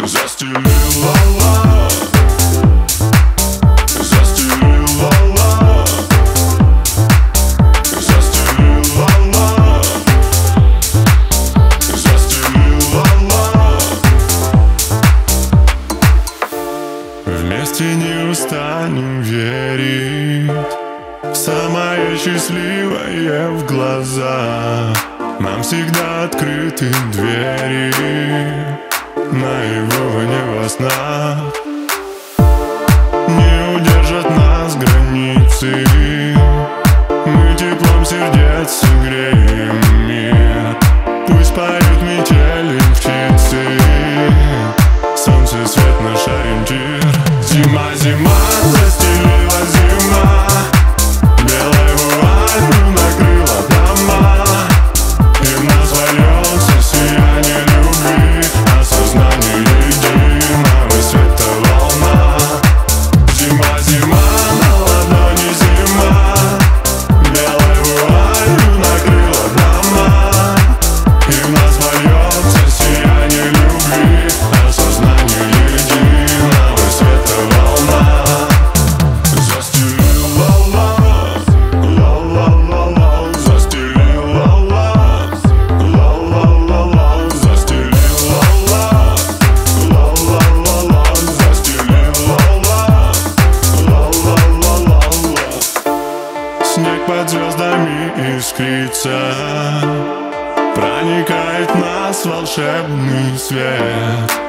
застелила вместе не устанем верить в самое счастливое в глаза. Нам всегда открыты двери наяву сна. Не удержат нас границы, мы теплом сердец согреем мир. Пусть поют метели птицы, солнце, свет, наш ориентир. Зима, зима, застелила зима, белой вуалью накрыла дома, и в нас вольется сияние любви, осознание единого света волна. Зима, зима, на ладони зима, белой вуалью накрыла дома, и в нас вольется сияние любви, осознание единого света волна. Снег под звездами искрится, проникает в нас волшебный свет.